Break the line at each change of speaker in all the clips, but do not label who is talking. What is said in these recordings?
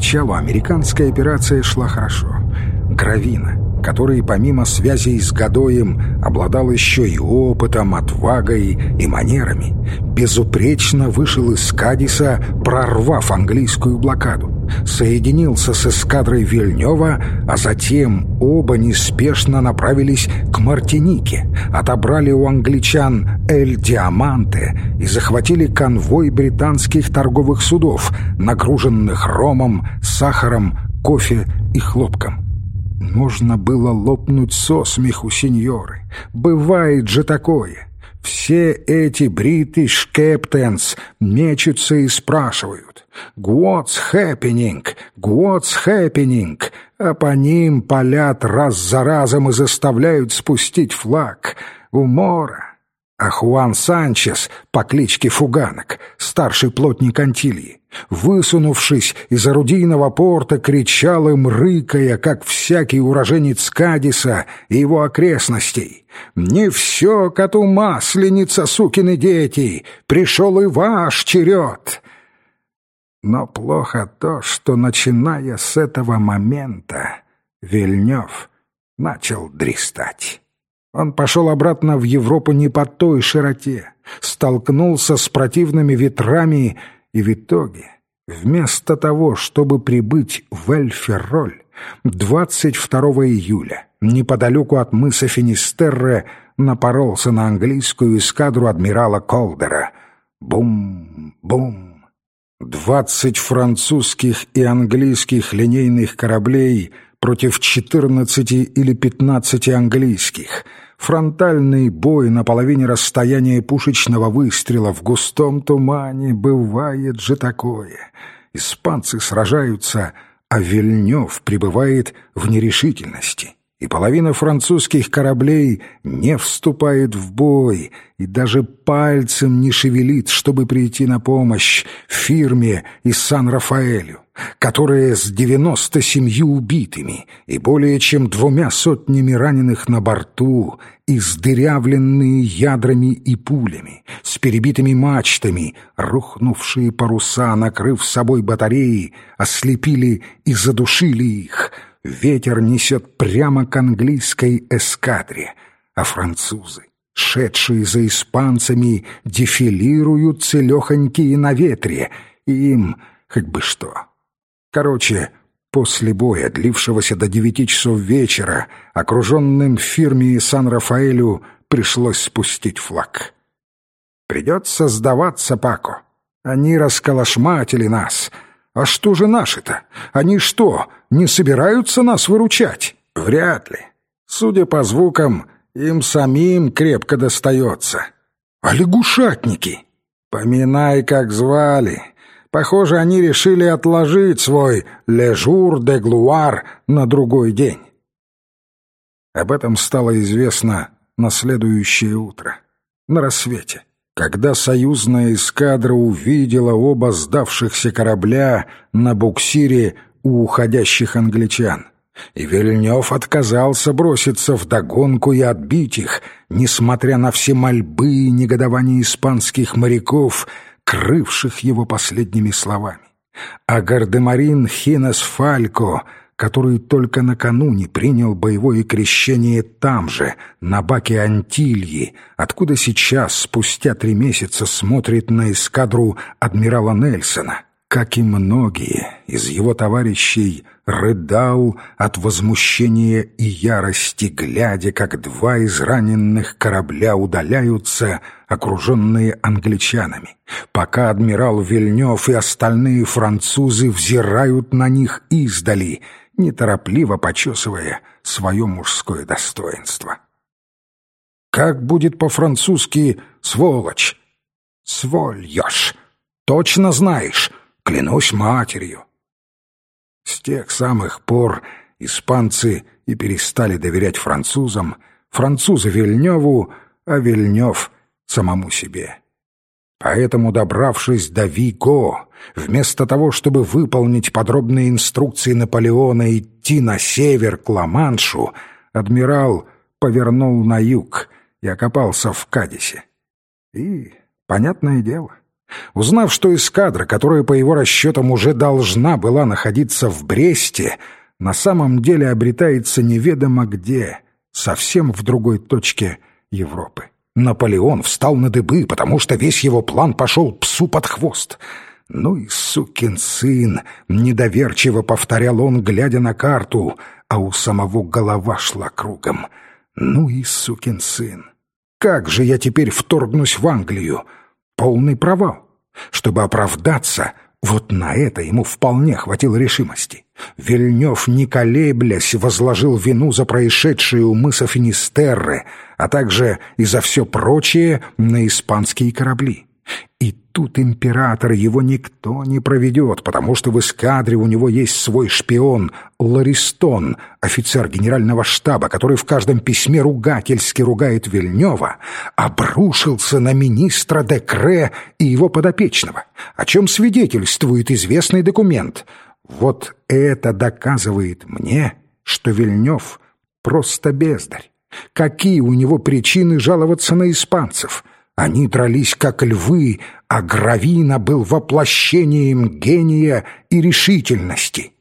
Поначалу американская операция шла хорошо. Гравина, который помимо связей с Годоем обладал еще и опытом, отвагой и манерами, безупречно вышел из Кадиса, прорвав английскую блокаду, соединился с эскадрой Вильнёва, а затем оба неспешно направились к Мартинике, отобрали у англичан Эль-Диаманте и захватили конвой британских торговых судов, нагруженных ромом, сахаром, кофе и хлопком. Можно было лопнуть со смеху, сеньоры. Бывает же такое. Все эти British Captains мечутся и спрашивают «What's happening? What's happening?» А по ним палят раз за разом и заставляют спустить флаг. Умора. А Хуан Санчес по кличке Фуганок, старший плотник Антильи, высунувшись из орудийного порта, кричал им, рыкая, как всякий уроженец Кадиса и его окрестностей: «Не все коту масленица, сукины дети! Пришел и ваш черед!» Но плохо то, что, начиная с этого момента, Вильнёв начал дрестать. Он пошел обратно в Европу не по той широте, столкнулся с противными ветрами и в итоге, вместо того, чтобы прибыть в Эль-Ферроль, 22 июля, неподалеку от мыса Финистерре, напоролся на английскую эскадру адмирала Колдера. Бум-бум. 20 французских и английских линейных кораблей против 14 или 15 английских. Фронтальный бой на половине расстояния пушечного выстрела в густом тумане. Бывает же такое. Испанцы сражаются, а Вильнёв пребывает в нерешительности. И половина французских кораблей не вступает в бой и даже пальцем не шевелит, чтобы прийти на помощь фирме из Сан-Рафаэлю, которая с 97 убитыми и более чем 200 раненых на борту, издырявленные ядрами и пулями, с перебитыми мачтами, рухнувшие паруса, накрыв собой батареи, ослепили и задушили их. Ветер несет прямо к английской эскадре, а французы, шедшие за испанцами, дефилируют целехонькие на ветре, и им хоть бы что. Короче, после боя, длившегося до 9 часов вечера, окруженным в фирме Сан-Рафаэлю пришлось спустить флаг. «Придется сдаваться, Пако. Они расколошматили нас. А что же наши-то? Они что, не собираются нас выручать? Вряд ли. Судя по звукам, им самим крепко достается. А лягушатники? Поминай, как звали. Похоже, они решили отложить свой «Le jour de gloire» на другой день». Об этом стало известно на следующее утро, на рассвете, когда союзная эскадра увидела оба сдавшихся корабля на буксире у уходящих англичан. И Вильнёв отказался броситься вдогонку и отбить их, несмотря на все мольбы и негодование испанских моряков, крывших его последними словами. А гардемарин Хинес Фалько, который только накануне принял боевое крещение там же, на баке Антильи, откуда сейчас, спустя 3 месяца, смотрит на эскадру адмирала Нельсона, как и многие из его товарищей, рыдал от возмущения и ярости, глядя, как 2 израненных корабля удаляются, окруженные англичанами, пока адмирал Вильнёв и остальные французы взирают на них издали, неторопливо почесывая свое мужское достоинство. Как будет по-французски «сволочь»? «Свольёшь». Точно знаешь? Клянусь матерью. С тех самых пор испанцы и перестали доверять французам, французы Вильнёву, а Вильнёв самому себе. Поэтому, добравшись до Виго, вместо того, чтобы выполнить подробные инструкции Наполеона идти на север к Ла-Маншу, адмирал повернул на юг и окопался в Кадисе. И, понятное дело, Узнав, что эскадра, которая по его расчетам уже должна была находиться в Бресте, на самом деле обретается неведомо где, совсем в другой точке Европы, Наполеон встал на дыбы, потому что весь его план пошел псу под хвост. «Ну и сукин сын!» — недоверчиво повторял он, глядя на карту, а у самого голова шла кругом. «Ну и сукин сын! Как же я теперь вторгнусь в Англию?» Полный провал. Чтобы оправдаться, вот на это ему вполне хватило решимости. Вильнёв, не колеблясь, возложил вину за происшедшее у мыса Финистерре, а также и за все прочее на испанские корабли. И тут император его никто не проведет, потому что в эскадре у него есть свой шпион Ларистон, офицер генерального штаба, который в каждом письме ругательски ругает Вильнёва, обрушился на министра Декре и его подопечного, о чем свидетельствует известный документ. Вот это доказывает мне, что Вильнёв просто бездарь. Какие у него причины жаловаться на испанцев? Они дрались как львы, а Гравина был воплощением гения и решительности.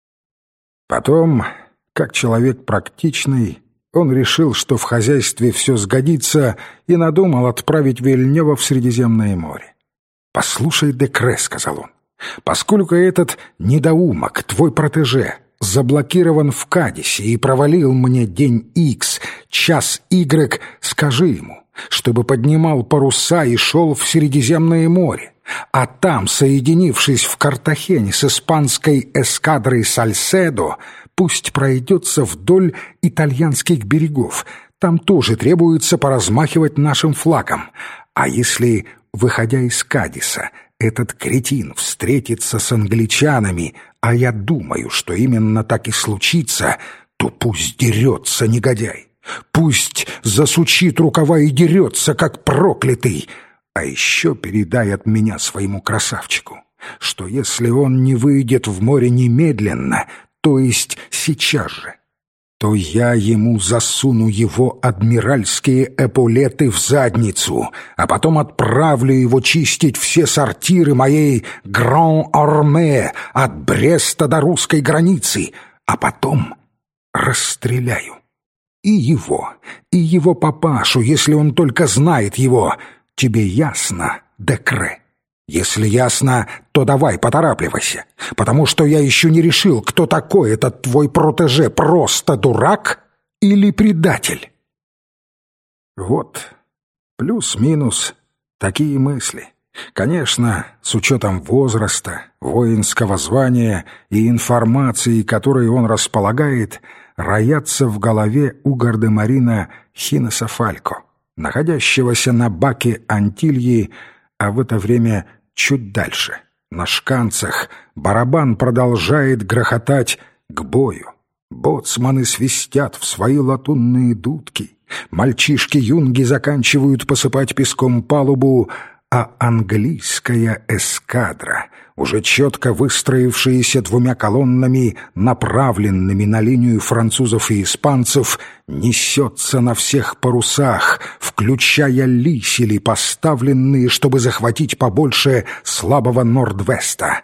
Потом, как человек практичный, он решил, что в хозяйстве все сгодится, и надумал отправить Вильнёва в Средиземное море. «Послушай, Декре», — сказал он, — «поскольку этот недоумок, твой протеже, заблокирован в Кадисе и провалил мне день Х, час Y, скажи ему, чтобы поднимал паруса и шел в Средиземное море, а там, соединившись в Картахене с испанской эскадрой Сальседо, пусть пройдется вдоль итальянских берегов. Там тоже требуется поразмахивать нашим флагом. А если, выходя из Кадиса, этот кретин встретится с англичанами, а я думаю, что именно так и случится, то пусть дерется негодяй. Пусть засучит рукава и дерется, как проклятый. А еще передай от меня своему красавчику, что если он не выйдет в море немедленно, то есть сейчас же, то я ему засуну его адмиральские эполеты в задницу, а потом отправлю его чистить все сортиры моей Гран-Арме от Бреста до русской границы, а потом расстреляю. И его папашу, если он только знает его. Тебе ясно, Декре? Если ясно, то давай, поторапливайся, потому что я еще не решил, кто такой этот твой протеже, просто дурак или предатель». Вот, плюс-минус, такие мысли. Конечно, с учетом возраста, воинского звания и информации, которой он располагает, роятся в голове у гардемарина Хинеса Фалько, находящегося на баке Антильи, а в это время чуть дальше, на шканцах, барабан продолжает грохотать к бою. Боцманы свистят в свои латунные дудки, мальчишки-юнги заканчивают посыпать песком палубу, а английская эскадра, уже четко выстроившаяся двумя колоннами, направленными на линию французов и испанцев, несется на всех парусах, включая лисели, поставленные, чтобы захватить побольше слабого Норд-Веста.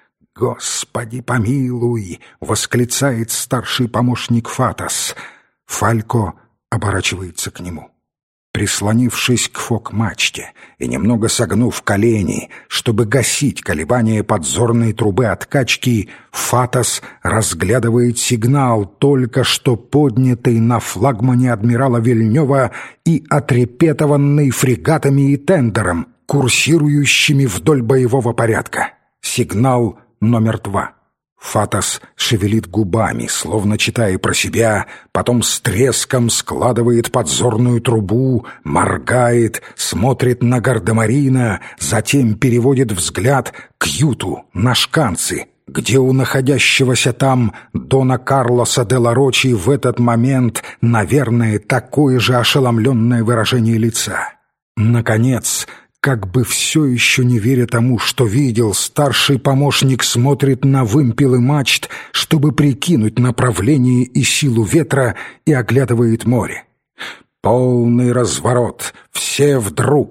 «Господи помилуй!» — восклицает старший помощник Фатас. Фалько оборачивается к нему. Прислонившись к фок-мачте и немного согнув колени, чтобы гасить колебания подзорной трубы откачки, Фатас разглядывает сигнал, только что поднятый на флагмане адмирала Вильнёва и отрепетованный фрегатами и тендером, курсирующими вдоль боевого порядка. Сигнал номер 2. Фатас шевелит губами, словно читая про себя, потом с треском складывает подзорную трубу, моргает, смотрит на гардемарина, затем переводит взгляд к юту, на шканцы, где у находящегося там дона Карлоса де ла Рочи в этот момент, наверное, такое же ошеломленное выражение лица. Наконец, как бы все еще не веря тому, что видел, старший помощник смотрит на вымпелы мачт, чтобы прикинуть направление и силу ветра, и оглядывает море. Полный разворот, все вдруг,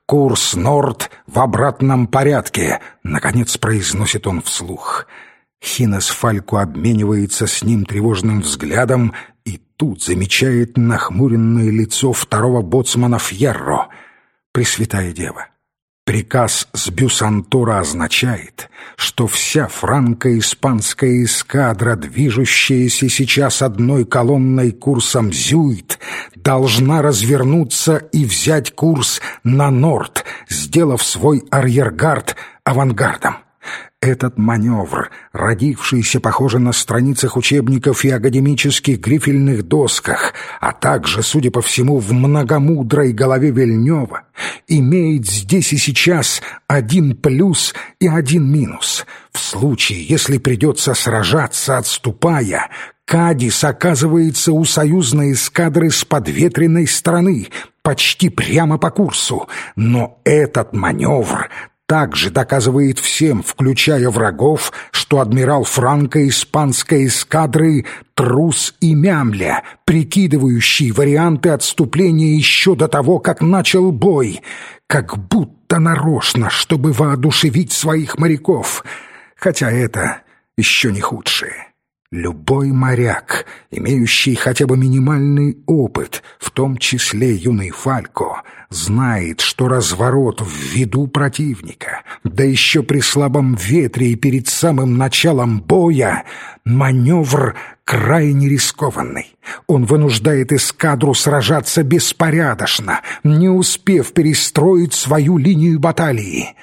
курс норд в обратном порядке», — наконец произносит он вслух. Хинес Фалько обменивается с ним тревожным взглядом и тут замечает нахмуренное лицо второго боцмана Фьерро. Пресвятая Дева! Приказ с Бюсантура означает, что вся франко-испанская эскадра, движущаяся сейчас одной колонной курсом Зюит, должна развернуться и взять курс на норд, сделав свой арьергард авангардом. Этот маневр, родившийся, похоже, на страницах учебников и академических грифельных досках, а также, судя по всему, в многомудрой голове Вильнёва, имеет здесь и сейчас один плюс и один минус. В случае, если придется сражаться, отступая, Кадис оказывается у союзной эскадры с подветренной стороны, почти прямо по курсу. Но этот маневр также доказывает всем, включая врагов, что адмирал франко-испанской эскадры трус и мямля, прикидывающий варианты отступления еще до того, как начал бой, как будто нарочно, чтобы воодушевить своих моряков. Хотя это еще не худшее. Любой моряк, имеющий хотя бы минимальный опыт, в том числе юный Фалько, знает, что разворот в виду противника, да еще при слабом ветре и перед самым началом боя, маневр крайне рискованный. Он вынуждает эскадру сражаться беспорядочно, не успев перестроить свою линию баталии.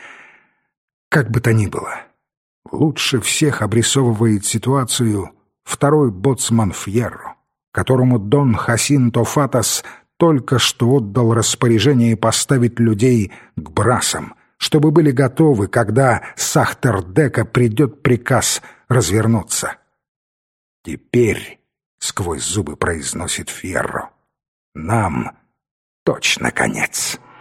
Как бы то ни было, лучше всех обрисовывает ситуацию второй боцман Фьерро, которому Дон Хасинто Фатас только что отдал распоряжение поставить людей к брасам, чтобы были готовы, когда с ахтердека придет приказ развернуться. «Теперь», — сквозь зубы произносит Фьерро, — «нам точно конец».